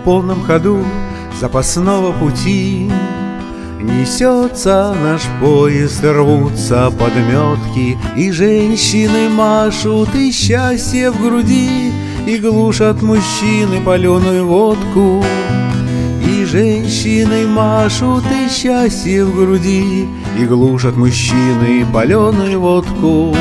полном ходу запасного пути несется наш поезд, рвутся подметки, и женщины машут, и счастье в груди, и глушат мужчины паленую водку. И женщины машут, и счастье в груди, и глушат мужчины паленую водку.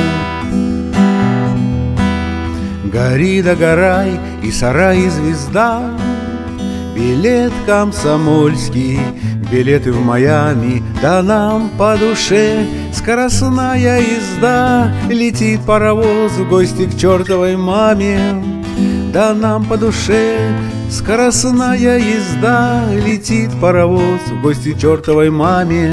Гори да горай, и сарай, и звезда, билет комсомольский, билеты в Майами, да нам по душе скоростная езда. Летит паровоз в гости к чертовой маме, да нам по душе скоростная езда. Летит паровоз в гости к чертовой маме.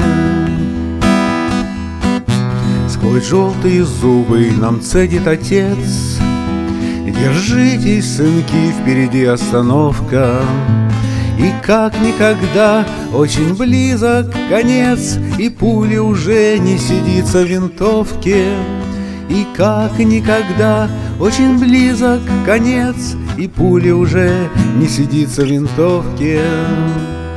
Сквозь желтые зубы нам цедит отец: держитесь, сынки, впереди остановка. И как никогда очень близок конец, и пуля уже не сидится в винтовке. И как никогда очень близок конец, и пуля уже не сидится в винтовке.